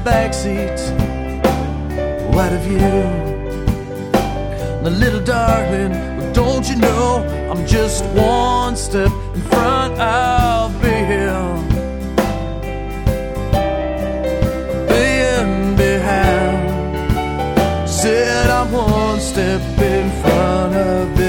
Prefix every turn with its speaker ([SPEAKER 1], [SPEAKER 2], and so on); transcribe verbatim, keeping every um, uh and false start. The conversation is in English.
[SPEAKER 1] backseat. What of you? Now, little darling, don't you know I'm just one step in front of Bill, being behind. Said I'm one step in front of Bill.